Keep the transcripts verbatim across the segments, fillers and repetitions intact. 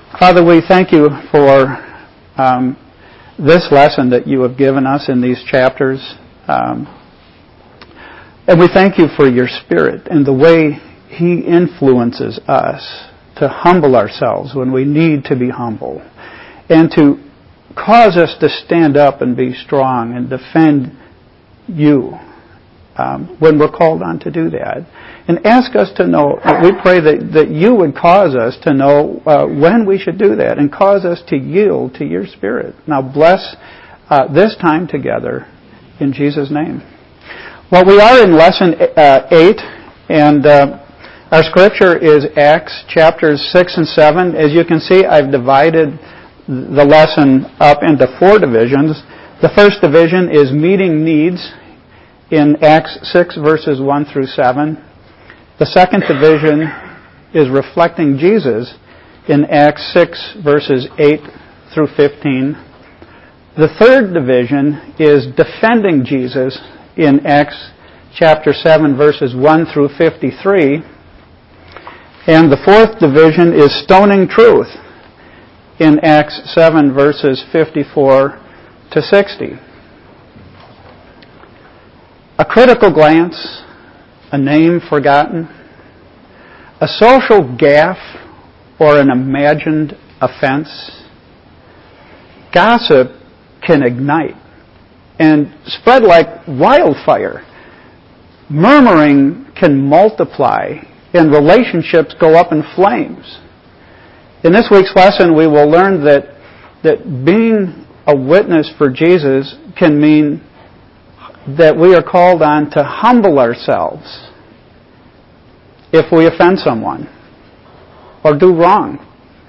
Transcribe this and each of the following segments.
Father, we thank you for um, this lesson that you have given us in these chapters. Um, and we thank you for your Spirit and the way He influences us to humble ourselves when we need to be humble, and to cause us to stand up and be strong and defend you um, when we're called on to do that. And ask us to know, we pray that, that you would cause us to know uh, when we should do that, and cause us to yield to your Spirit. Now bless uh, this time together in Jesus' name. Well, we are in lesson uh, eight, and uh, our scripture is Acts chapters six and seven. As you can see, I've divided the lesson up into four divisions. The first division is meeting needs in Acts six verses one through seven. The second division is reflecting Jesus in Acts six verses eight through fifteen. The third division is defending Jesus in Acts chapter seven verses one through fifty-three. And the fourth division is stoning truth in Acts seven verses fifty-four to sixty. A critical glance, a name forgotten, a social gaffe or an imagined offense. Gossip can ignite and spread like wildfire. Murmuring can multiply and relationships go up in flames. In this week's lesson, we will learn that, that being a witness for Jesus can mean that we are called on to humble ourselves if we offend someone or do wrong.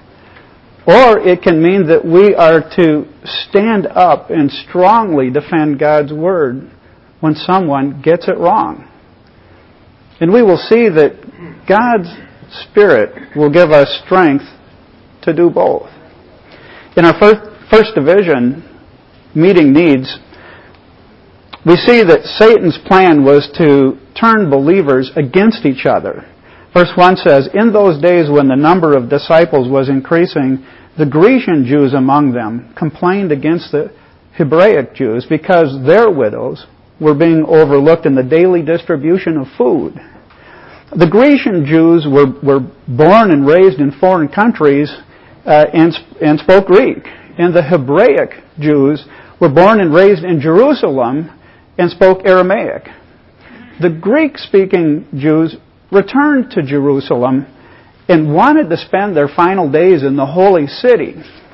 Or it can mean that we are to stand up and strongly defend God's Word when someone gets it wrong. And we will see that God's Spirit will give us strength to do both. In our first, first division, meeting needs, we see that Satan's plan was to turn believers against each other. Verse one says, "In those days when the number of disciples was increasing, the Grecian Jews among them complained against the Hebraic Jews because their widows were being overlooked in the daily distribution of food." The Grecian Jews were, were born and raised in foreign countries uh, and, and spoke Greek. And the Hebraic Jews were born and raised in Jerusalem and spoke Aramaic. The Greek-speaking Jews returned to Jerusalem and wanted to spend their final days in the holy city.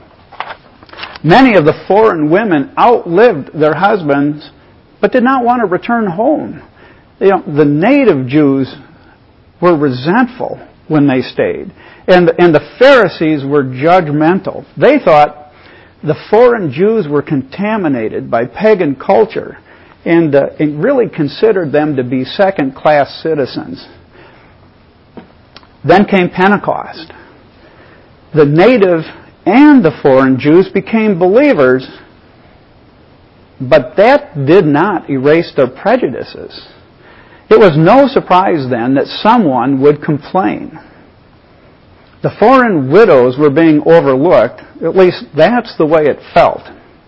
Many of the foreign women outlived their husbands but did not want to return home. You know, the native Jews were resentful when they stayed. And, and the Pharisees were judgmental. They thought the foreign Jews were contaminated by pagan culture and, uh, and really considered them to be second-class citizens. Then came Pentecost. The native and the foreign Jews became believers, but that did not erase their prejudices. It was no surprise then that someone would complain. The foreign widows were being overlooked. At least that's the way it felt.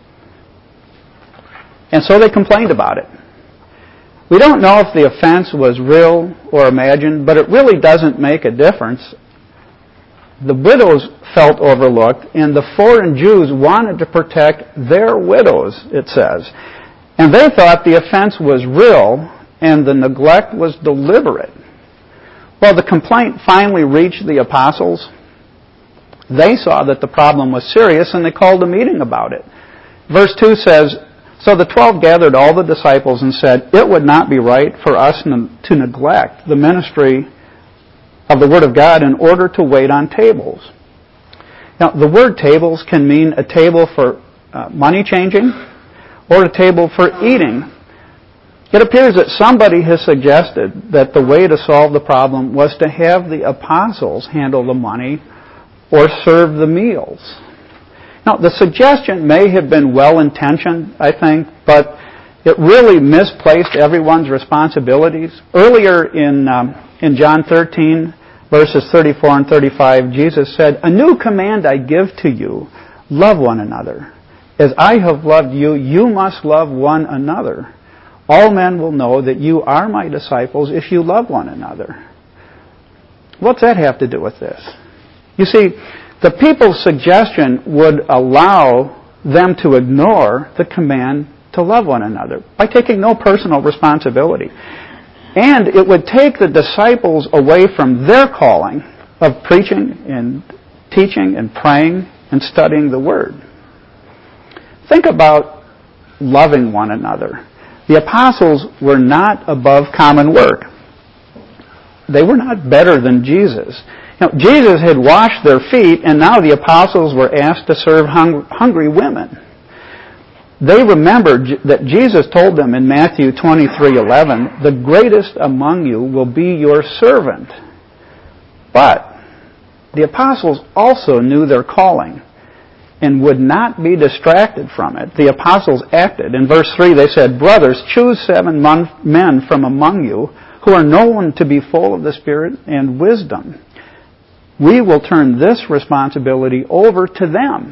And so they complained about it. We don't know if the offense was real or imagined, but it really doesn't make a difference. The widows felt overlooked, and the foreign Jews wanted to protect their widows, it says. And they thought the offense was real and the neglect was deliberate. Well, the complaint finally reached the apostles. They saw that the problem was serious, and they called a meeting about it. Verse two says, "So the twelve gathered all the disciples and said, 'It would not be right for us to neglect the ministry of the Word of God in order to wait on tables.'" Now, the word tables can mean a table for uh, money changing or a table for eating. It appears that somebody has suggested that the way to solve the problem was to have the apostles handle the money or serve the meals. Now, the suggestion may have been well-intentioned, I think, but it really misplaced everyone's responsibilities. Earlier in um, in John thirteen, verses thirty-four and thirty-five, Jesus said, "A new command I give to you, love one another. As I have loved you, you must love one another. All men will know that you are my disciples if you love one another." What's that have to do with this? You see, the people's suggestion would allow them to ignore the command to love one another by taking no personal responsibility. And it would take the disciples away from their calling of preaching and teaching and praying and studying the Word. Think about loving one another. The apostles were not above common work. They were not better than Jesus. You know, Jesus had washed their feet, and now the apostles were asked to serve hung- hungry women. They remembered that Jesus told them in Matthew twenty-three eleven, "The greatest among you will be your servant." But the apostles also knew their calling and would not be distracted from it. The apostles acted. In verse three they said, "Brothers, choose seven men from among you who are known to be full of the Spirit and wisdom. We will turn this responsibility over to them."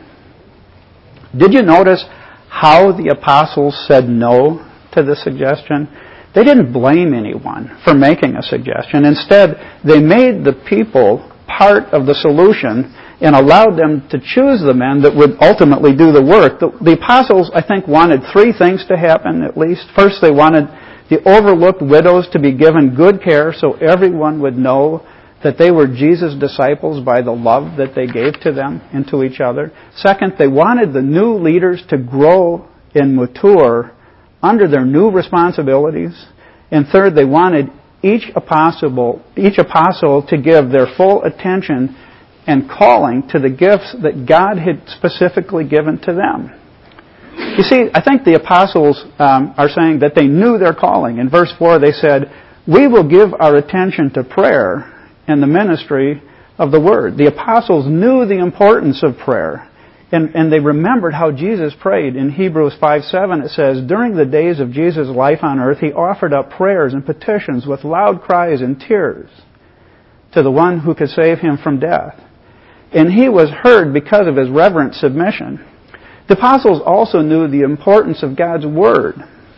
Did you notice how the apostles said no to the suggestion? They didn't blame anyone for making a suggestion. Instead, they made the people part of the solution and allowed them to choose the men that would ultimately do the work. The, the apostles, I think, wanted three things to happen at least. First, they wanted the overlooked widows to be given good care so everyone would know that they were Jesus' disciples by the love that they gave to them and to each other. Second, they wanted the new leaders to grow and mature under their new responsibilities. And third, they wanted each apostle, each apostle to give their full attention and calling to the gifts that God had specifically given to them. You see, I think the apostles um, are saying that they knew their calling. In verse four they said, "We will give our attention to prayer and the ministry of the Word." The apostles knew the importance of prayer, and, and they remembered how Jesus prayed. In Hebrews five seven it says, "During the days of Jesus' life on earth, He offered up prayers and petitions with loud cries and tears to the one who could save Him from death. And He was heard because of His reverent submission." The apostles also knew the importance of God's Word.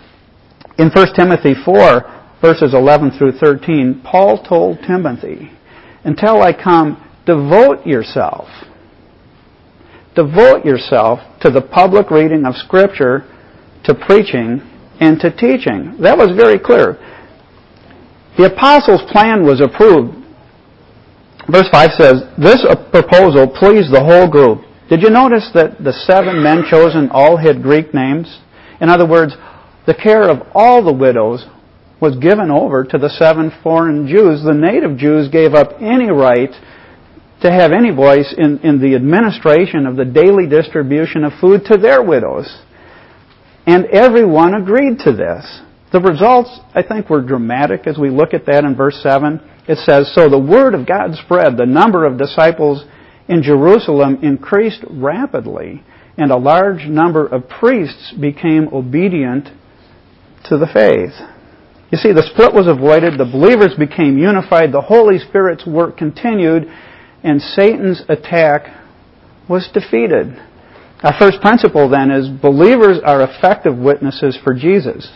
In First Timothy four, verses eleven through thirteen, Paul told Timothy, "Until I come, devote yourself. Devote yourself to the public reading of Scripture, to preaching, and to teaching." That was very clear. The apostles' plan was approved. Verse five says, "This proposal pleased the whole group." Did you notice that the seven men chosen all had Greek names? In other words, the care of all the widows was given over to the seven foreign Jews. The native Jews gave up any right to have any voice in, in the administration of the daily distribution of food to their widows. And everyone agreed to this. The results, I think, were dramatic as we look at that in verse seven. It says, "So the word of God spread. The number of disciples in Jerusalem increased rapidly, and a large number of priests became obedient to the faith." You see, the split was avoided, the believers became unified, the Holy Spirit's work continued, and Satan's attack was defeated. Our first principle then is believers are effective witnesses for Jesus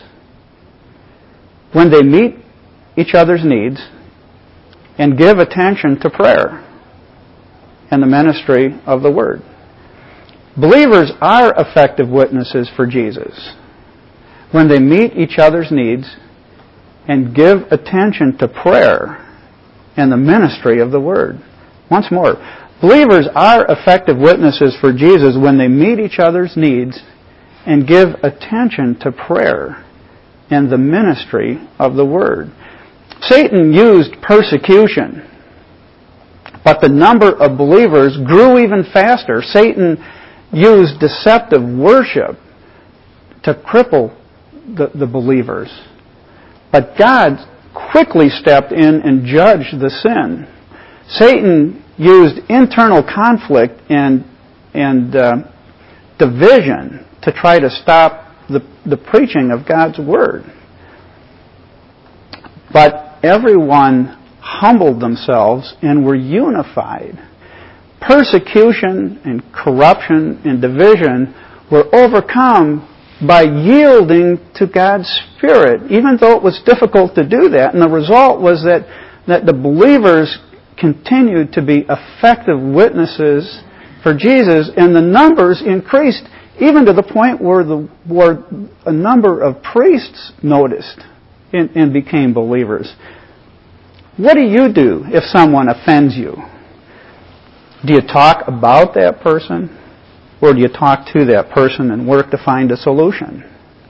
when they meet each other's needs and give attention to prayer and the ministry of the Word. Believers are effective witnesses for Jesus when they meet each other's needs and give attention to prayer and the ministry of the Word. Once more, believers are effective witnesses for Jesus when they meet each other's needs and give attention to prayer and the ministry of the Word. Satan used persecution, but the number of believers grew even faster. Satan used deceptive worship to cripple the, the believers. But God quickly stepped in and judged the sin. Satan used internal conflict and, and uh, division to try to stop the, the preaching of God's Word. But everyone humbled themselves and were unified. Persecution and corruption and division were overcome by yielding to God's Spirit, even though it was difficult to do that. And the result was that, that the believers continued to be effective witnesses for Jesus, and the numbers increased even to the point where, the, where a number of priests noticed and, and became believers. What do you do if someone offends you? Do you talk about that person? Or do you talk to that person and work to find a solution?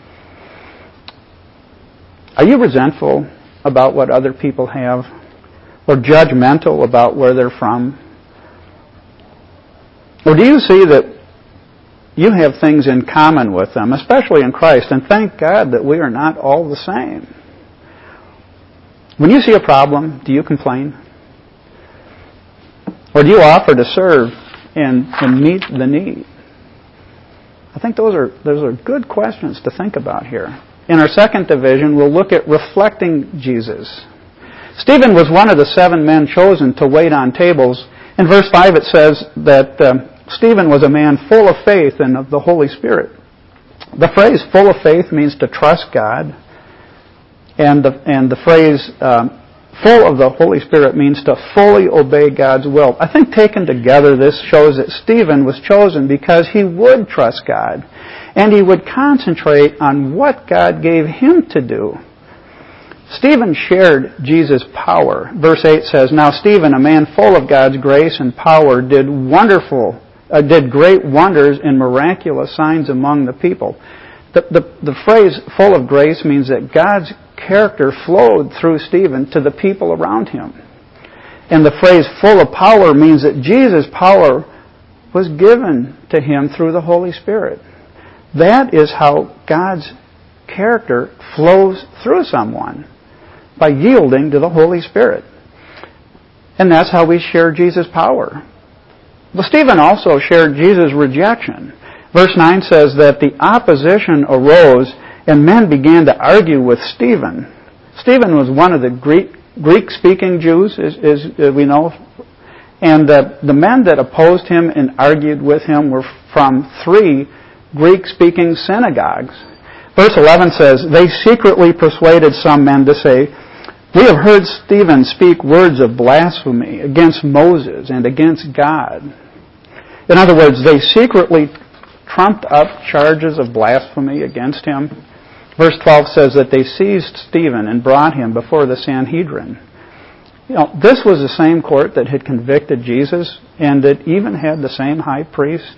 Are you resentful about what other people have? Or judgmental about where they're from? Or do you see that you have things in common with them, especially in Christ, and thank God that we are not all the same? When you see a problem, do you complain? Or do you offer to serve and, and meet the need? I think those are those are good questions to think about here. In our second division, we'll look at reflecting Jesus. Stephen was one of the seven men chosen to wait on tables. In verse five it says that um, Stephen was a man full of faith and of the Holy Spirit. The phrase full of faith means to trust God. And the, and the phrase um, full of the Holy Spirit means to fully obey God's will. I think taken together, this shows that Stephen was chosen because he would trust God, and he would concentrate on what God gave him to do. Stephen shared Jesus' power. Verse eight says, "Now Stephen, a man full of God's grace and power, did wonderful, uh, did great wonders and miraculous signs among the people." The, the, the phrase full of grace means that God's character flowed through Stephen to the people around him. And the phrase full of power means that Jesus' power was given to him through the Holy Spirit. That is how God's character flows through someone, by yielding to the Holy Spirit. And that's how we share Jesus' power. Well, Stephen also shared Jesus' rejection. Verse nine says that the opposition arose and men began to argue with Stephen. Stephen was one of the Greek, Greek-speaking Jews, as, as we know. And uh, the men that opposed him and argued with him were from three Greek-speaking synagogues. Verse eleven says, "They secretly persuaded some men to say, 'We have heard Stephen speak words of blasphemy against Moses and against God.'" In other words, they secretly trumped up charges of blasphemy against him. Verse twelve says that they seized Stephen and brought him before the Sanhedrin. You know, this was the same court that had convicted Jesus and that even had the same high priest.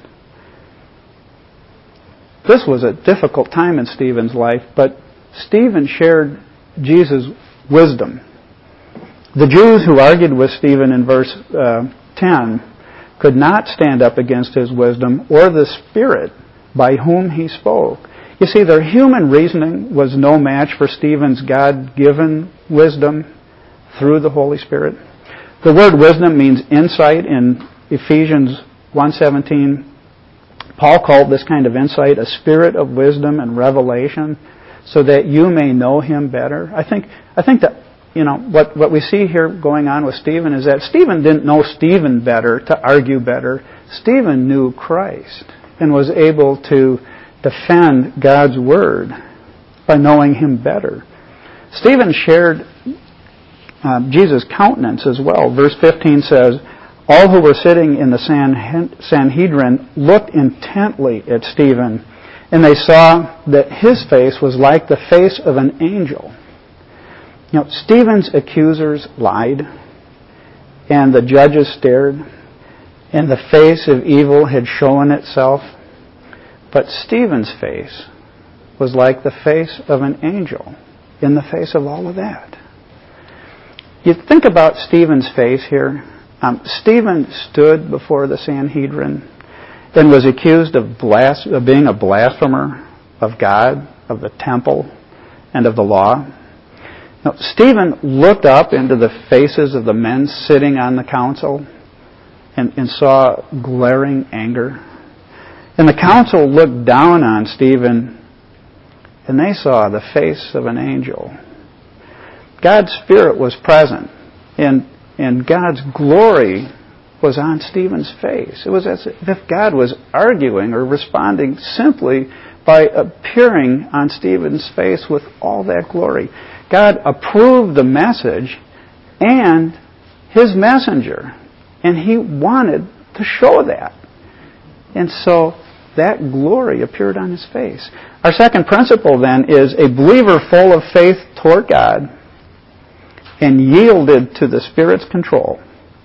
This was a difficult time in Stephen's life, but Stephen shared Jesus' wisdom. The Jews who argued with Stephen in verse uh, ten could not stand up against his wisdom or the Spirit by whom he spoke. You see, their human reasoning was no match for Stephen's God-given wisdom through the Holy Spirit. The word wisdom means insight. In Ephesians one seventeen, Paul called this kind of insight a spirit of wisdom and revelation, so that you may know him better. I think I think that you know what, what we see here going on with Stephen is that Stephen didn't know Stephen better to argue better. Stephen knew Christ and was able to defend God's word by knowing him better. Stephen shared uh, Jesus' countenance as well. Verse fifteen says, "All who were sitting in the Sanhedrin looked intently at Stephen, and they saw that his face was like the face of an angel." You know, Stephen's accusers lied, and the judges stared, and the face of evil had shown itself. But Stephen's face was like the face of an angel in the face of all of that. You think about Stephen's face here. Um, Stephen stood before the Sanhedrin and was accused of, blas- of being a blasphemer of God, of the temple, and of the law. Now, Stephen looked up into the faces of the men sitting on the council and, and saw glaring anger. And the council looked down on Stephen, and they saw the face of an angel. God's Spirit was present, And, and God's glory was on Stephen's face. It was as if God was arguing or responding simply by appearing on Stephen's face with all that glory. God approved the message and his messenger. And he wanted to show that. And so that glory appeared on his face. Our second principle then is a believer full of faith toward God and yielded to the Spirit's control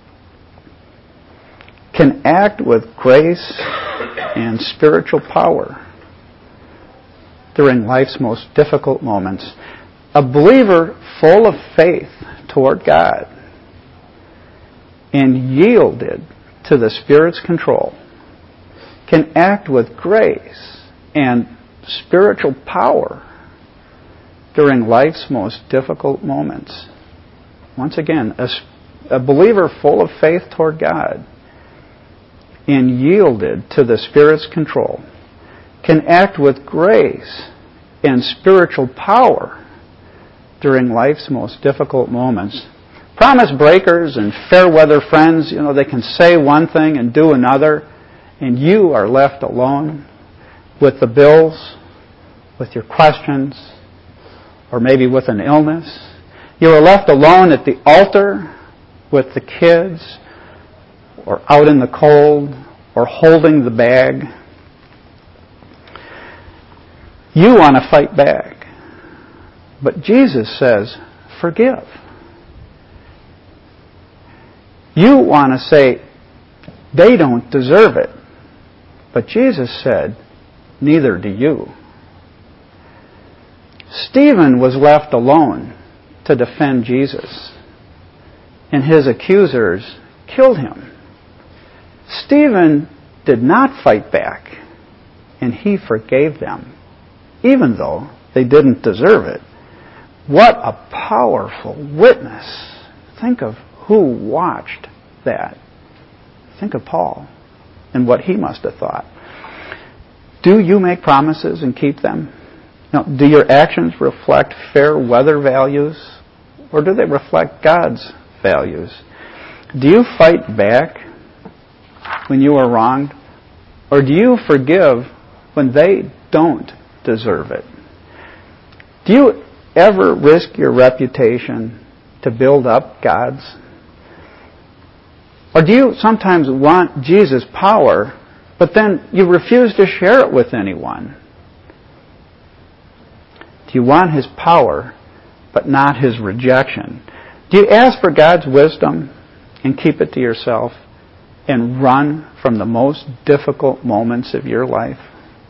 can act with grace and spiritual power during life's most difficult moments. A believer full of faith toward God and yielded to the Spirit's control can act with grace and spiritual power during life's most difficult moments. Once again, a, a believer full of faith toward God and yielded to the Spirit's control can act with grace and spiritual power during life's most difficult moments. Promise breakers and fair weather friends, you know, they can say one thing and do another, and you are left alone with the bills, with your questions, or maybe with an illness. You are left alone at the altar with the kids, or out in the cold, or holding the bag. You want to fight back. But Jesus says, forgive. You want to say, they don't deserve it. But Jesus said, neither do you. Stephen was left alone to defend Jesus, and his accusers killed him. Stephen did not fight back, and he forgave them, even though they didn't deserve it. What a powerful witness. Think of who watched that. Think of Paul and what he must have thought. Do you make promises and keep them? Now, do your actions reflect fair weather values, or do they reflect God's values? Do you fight back when you are wronged, or do you forgive when they don't deserve it? Do you ever risk your reputation to build up God's? Or do you sometimes want Jesus' power, but then you refuse to share it with anyone? Do you want His power, but not His rejection? Do you ask for God's wisdom and keep it to yourself and run from the most difficult moments of your life,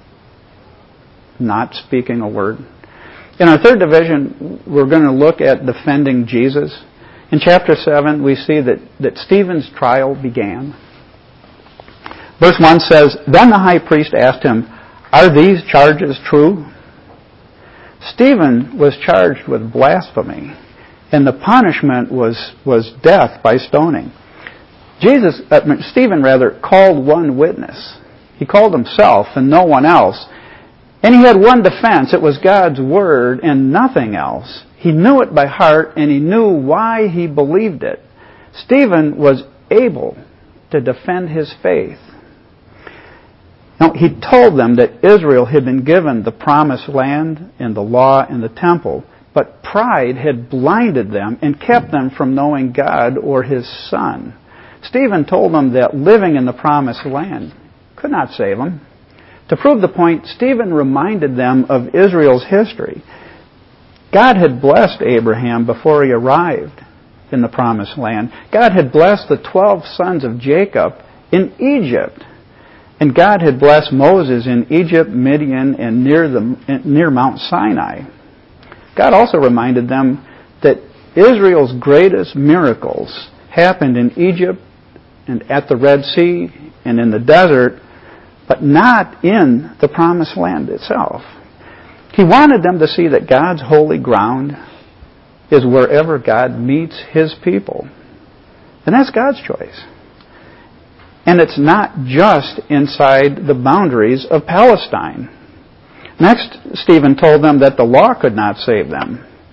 not speaking a word? In our third division, we're going to look at defending Jesus. In chapter seven, we see that, that Stephen's trial began. Verse one says, Then the high priest asked him, Are these charges true? Stephen was charged with blasphemy, and the punishment was, was death by stoning. Jesus, uh, Stephen rather, called one witness. He called himself and no one else. And he had one defense. It was God's word and nothing else. He knew it by heart, and he knew why he believed it. Stephen was able to defend his faith. Now, he told them that Israel had been given the promised land and the law and the temple, but pride had blinded them and kept them from knowing God or His Son. Stephen told them that living in the promised land could not save them. To prove the point, Stephen reminded them of Israel's history. God had blessed Abraham before he arrived in the promised land. God had blessed the twelve sons of Jacob in Egypt. And God had blessed Moses in Egypt, Midian, and near, the, near Mount Sinai. God also reminded them that Israel's greatest miracles happened in Egypt and at the Red Sea and in the desert, but not in the promised land itself. He wanted them to see that God's holy ground is wherever God meets His people. And that's God's choice. And it's not just inside the boundaries of Palestine. Next, Stephen told them that the law could not save them.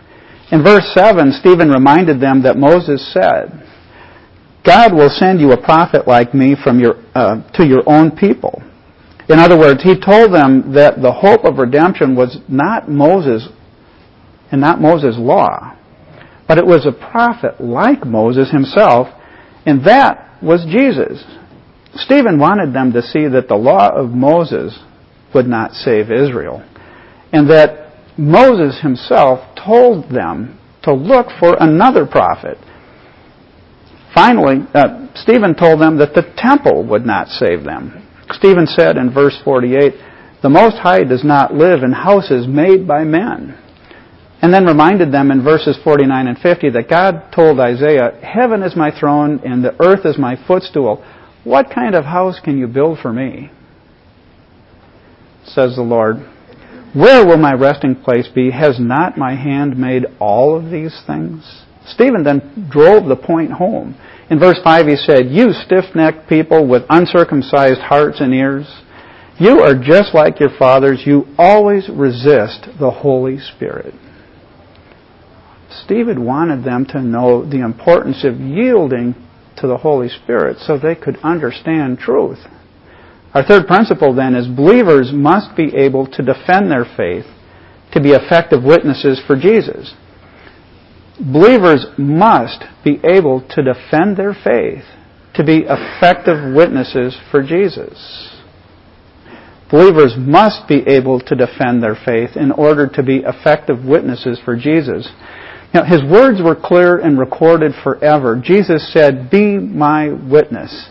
In verse seven, Stephen reminded them that Moses said, God will send you a prophet like me from your uh, to your own people. In other words, he told them that the hope of redemption was not Moses and not Moses' law, but it was a prophet like Moses himself, and that was Jesus. Stephen wanted them to see that the law of Moses would not save Israel, and that Moses himself told them to look for another prophet. Finally, uh, Stephen told them that the temple would not save them. Stephen said in verse forty-eight, the Most High does not live in houses made by men. And then reminded them in verses forty-nine and fifty that God told Isaiah, heaven is my throne and the earth is my footstool. What kind of house can you build for me? Says the Lord. Where will my resting place be? Has not my hand made all of these things? Stephen then drove the point home. In verse five he said, you stiff-necked people with uncircumcised hearts and ears, you are just like your fathers. You always resist the Holy Spirit. Stephen wanted them to know the importance of yielding to the Holy Spirit so they could understand truth. Our third principle then is believers must be able to defend their faith to be effective witnesses for Jesus. Believers must be able to defend their faith to be effective witnesses for Jesus. Believers must be able to defend their faith in order to be effective witnesses for Jesus. Now, his words were clear and recorded forever. Jesus said, be my witness.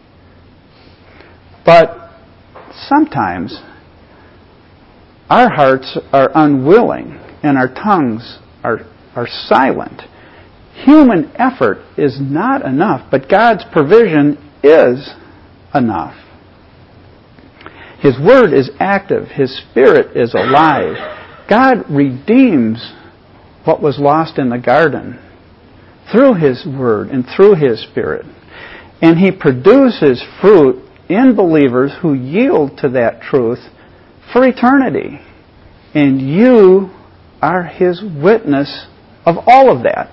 But sometimes our hearts are unwilling and our tongues are, are silent. Human effort is not enough, but God's provision is enough. His Word is active. His Spirit is alive. God redeems what was lost in the garden through His Word and through His Spirit. And He produces fruit in believers who yield to that truth for eternity. And you are His witness of all of that.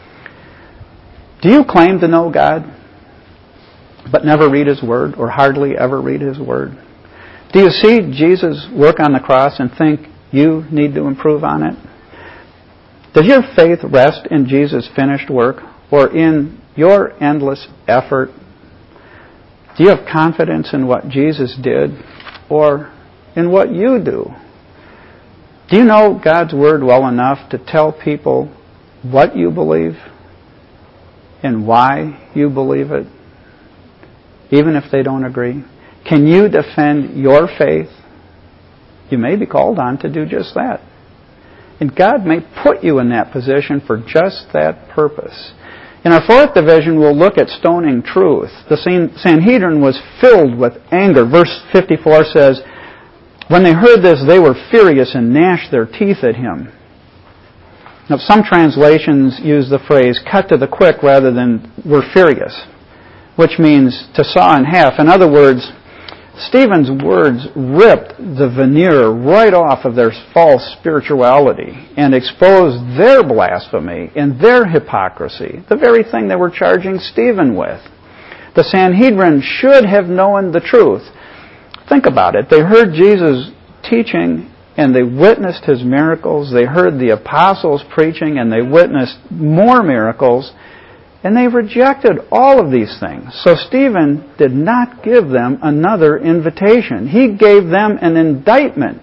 Do you claim to know God, but never read His Word, or hardly ever read His Word? Do you see Jesus' work on the cross and think you need to improve on it? Does your faith rest in Jesus' finished work or in your endless effort? Do you have confidence in what Jesus did or in what you do? Do you know God's Word well enough to tell people what you believe and why you believe it, even if they don't agree? Can you defend your faith? You may be called on to do just that. And God may put you in that position for just that purpose. In our fourth division, we'll look at stoning truth. The Sanhedrin was filled with anger. Verse fifty-four says, when they heard this, they were furious and gnashed their teeth at him. Now, some translations use the phrase cut to the quick rather than were furious, which means to saw in half. In other words, Stephen's words ripped the veneer right off of their false spirituality and exposed their blasphemy and their hypocrisy, the very thing they were charging Stephen with. The Sanhedrin should have known the truth. Think about it. They heard Jesus teaching and they witnessed His miracles. They heard the apostles preaching and they witnessed more miracles. And they rejected all of these things. So Stephen did not give them another invitation. He gave them an indictment.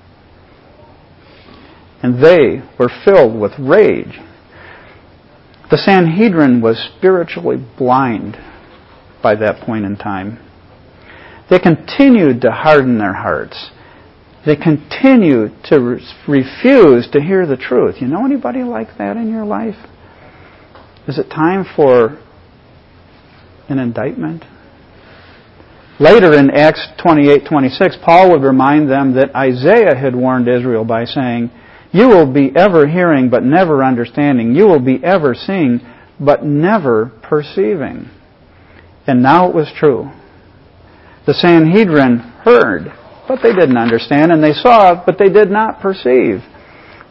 And they were filled with rage. The Sanhedrin was spiritually blind by that point in time. They continued to harden their hearts. They continued to re- refuse to hear the truth. You know anybody like that in your life? Is it time for an indictment? Later in Acts twenty-eight twenty-six, Paul would remind them that Isaiah had warned Israel by saying, you will be ever hearing but never understanding. You will be ever seeing but never perceiving. And now it was true. The Sanhedrin heard, but they didn't understand, and they saw, but they did not perceive.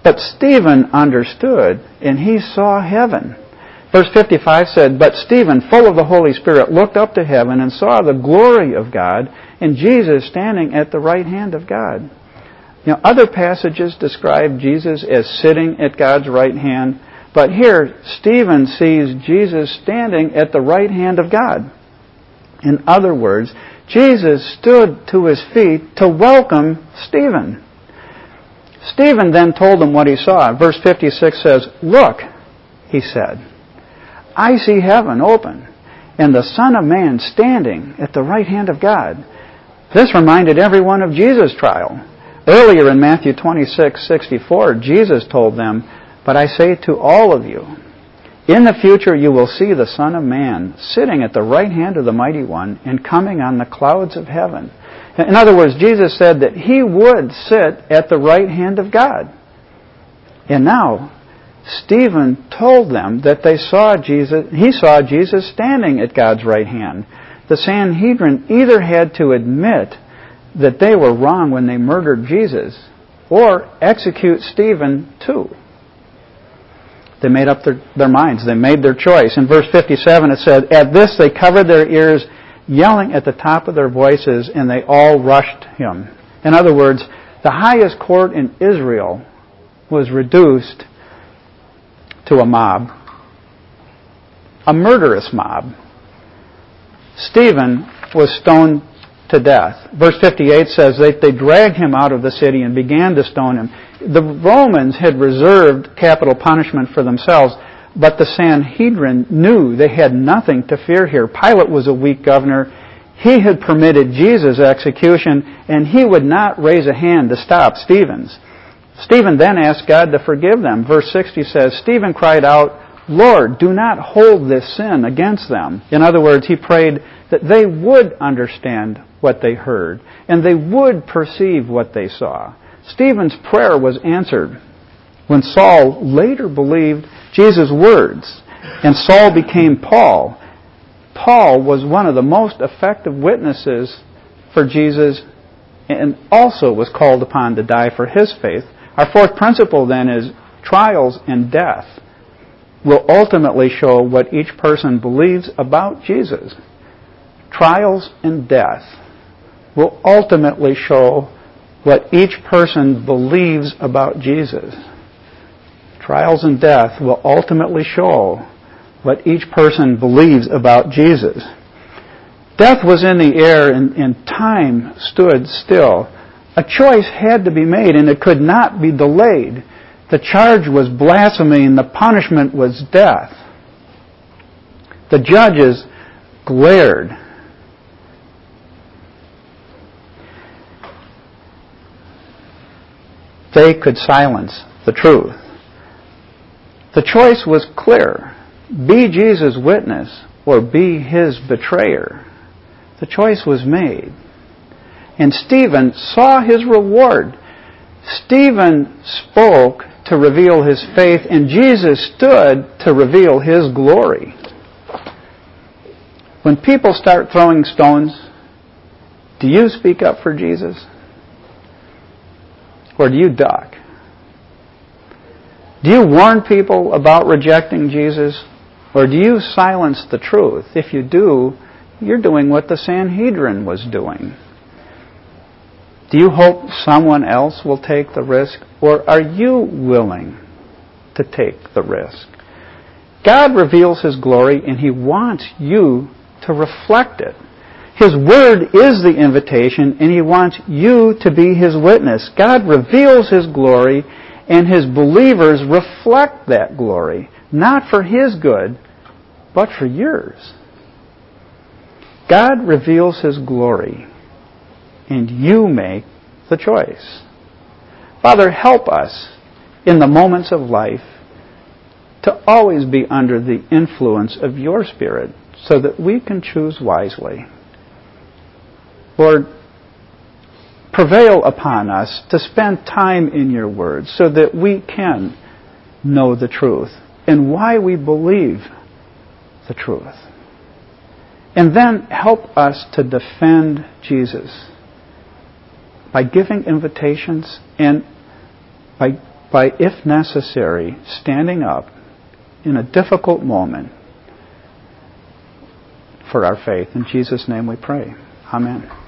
But Stephen understood, and he saw heaven. Verse fifty-five said, "But Stephen, full of the Holy Spirit, looked up to heaven and saw the glory of God and Jesus standing at the right hand of God." Now, other passages describe Jesus as sitting at God's right hand, but here Stephen sees Jesus standing at the right hand of God. In other words, Jesus stood to his feet to welcome Stephen. Stephen then told him what he saw. Verse fifty-six says, "Look," he said, "I see heaven open, and the Son of Man standing at the right hand of God." This reminded everyone of Jesus' trial. Earlier in Matthew twenty-six sixty-four, Jesus told them, "But I say to all of you, in the future you will see the Son of Man sitting at the right hand of the Mighty One and coming on the clouds of heaven." In other words, Jesus said that he would sit at the right hand of God. And now, Stephen told them that they saw Jesus, he saw Jesus standing at God's right hand. The Sanhedrin either had to admit that they were wrong when they murdered Jesus, or execute Stephen too. They made up their, their minds. They made their choice. In verse fifty-seven it said, "At this they covered their ears, yelling at the top of their voices, and they all rushed him." In other words, the highest court in Israel was reduced to a mob, a murderous mob. Stephen was stoned to death. Verse fifty-eight says that they dragged him out of the city and began to stone him. The Romans had reserved capital punishment for themselves, but the Sanhedrin knew they had nothing to fear here. Pilate was a weak governor. He had permitted Jesus' execution, and he would not raise a hand to stop Stephen's. Stephen then asked God to forgive them. Verse sixty says, Stephen cried out, "Lord, do not hold this sin against them." In other words, he prayed that they would understand what they heard, and they would perceive what they saw. Stephen's prayer was answered when Saul later believed Jesus' words, and Saul became Paul. Paul was one of the most effective witnesses for Jesus and also was called upon to die for his faith. Our fourth principle then is trials and death will ultimately show what each person believes about Jesus. Trials and death will ultimately show what each person believes about Jesus. Trials and death will ultimately show what each person believes about Jesus. Death was in the air and, and time stood still. A choice had to be made and it could not be delayed. The charge was blasphemy and the punishment was death. The judges glared. They could silence the truth. The choice was clear. Be Jesus' witness or be his betrayer. The choice was made. And Stephen saw his reward. Stephen spoke to reveal his faith, and Jesus stood to reveal his glory. When people start throwing stones, do you speak up for Jesus? Or do you duck? Do you warn people about rejecting Jesus? Or do you silence the truth? If you do, you're doing what the Sanhedrin was doing. Do you hope someone else will take the risk? Or are you willing to take the risk? God reveals his glory and he wants you to reflect it. His word is the invitation and he wants you to be his witness. God reveals his glory and his believers reflect that glory, not for his good, but for yours. God reveals his glory and you make the choice. Father, help us in the moments of life to always be under the influence of your Spirit so that we can choose wisely. Lord, prevail upon us to spend time in your word so that we can know the truth and why we believe the truth. And then help us to defend Jesus by giving invitations and by by, if necessary, standing up in a difficult moment for our faith. In Jesus' name we pray. Amen.